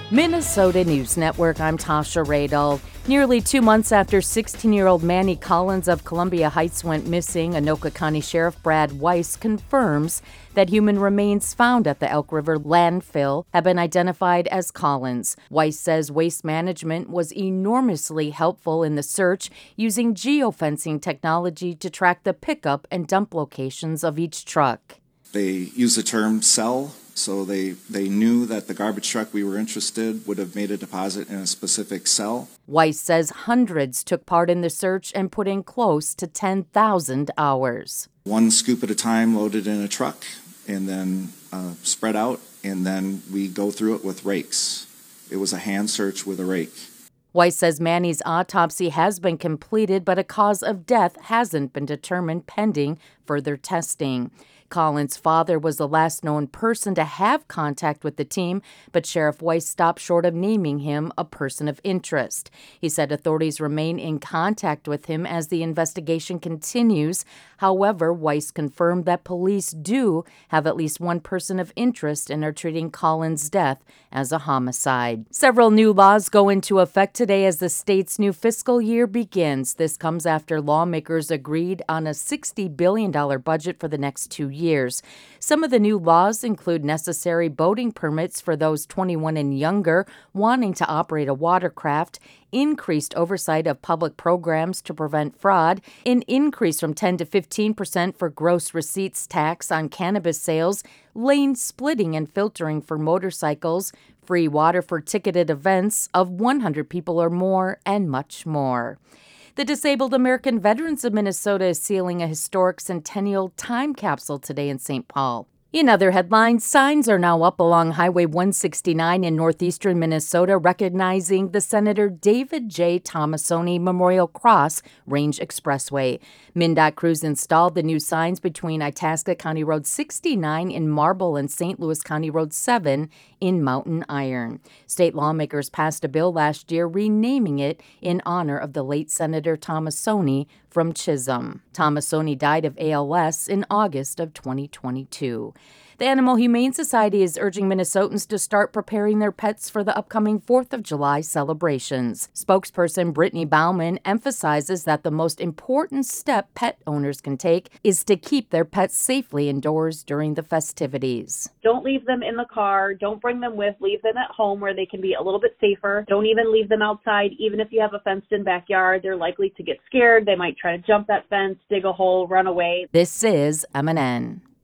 Minnesota News Network, I'm Tasha Radel. Nearly 2 months after 16-year-old Manny Collins of Columbia Heights went missing, Anoka County Sheriff Brad Weiss confirms that human remains found at the Elk River landfill have been identified as Collins. Weiss says Waste Management was enormously helpful in the search, using geofencing technology to track the pickup and dump locations of each truck. They use the term cell, so they knew that the garbage truck we were interested would have made a deposit in a specific cell. Weiss says hundreds took part in the search and put in close to 10,000 hours. One scoop at a time, loaded in a truck, and then spread out, and then we go through it with rakes. It was a hand search with a rake. Weiss says Manny's autopsy has been completed, but a cause of death hasn't been determined pending further testing. Collins' father was the last known person to have contact with the team, but Sheriff Weiss stopped short of naming him a person of interest. He said authorities remain in contact with him as the investigation continues. However, Weiss confirmed that police do have at least one person of interest and are treating Collins' death as a homicide. Several new laws go into effect today as the state's new fiscal year begins. This comes after lawmakers agreed on a $60 billion budget for the next 2 years. Some of the new laws include necessary boating permits for those 21 and younger wanting to operate a watercraft, increased oversight of public programs to prevent fraud, an increase from 10 to 15% for gross receipts tax on cannabis sales, lane splitting and filtering for motorcycles, free water for ticketed events of 100 people or more, and much more. The Disabled American Veterans of Minnesota is sealing a historic centennial time capsule today in St. Paul. In other headlines, signs are now up along Highway 169 in northeastern Minnesota recognizing the Senator David J. Tomassoni Memorial Cross Range Expressway. MnDOT crews installed the new signs between Itasca County Road 69 in Marble and St. Louis County Road 7 in Mountain Iron. State lawmakers passed a bill last year renaming it in honor of the late Senator Tomassoni from Chisholm. Tomassoni died of ALS in August of 2022. The Animal Humane Society is urging Minnesotans to start preparing their pets for the upcoming 4th of July celebrations. Spokesperson Brittany Bauman emphasizes that the most important step pet owners can take is to keep their pets safely indoors during the festivities. Don't leave them in the car. Don't bring them with. Leave them at home where they can be a little bit safer. Don't even leave them outside. Even if you have a fenced-in backyard, they're likely to get scared. They might try to jump that fence, dig a hole, run away. This is MNN.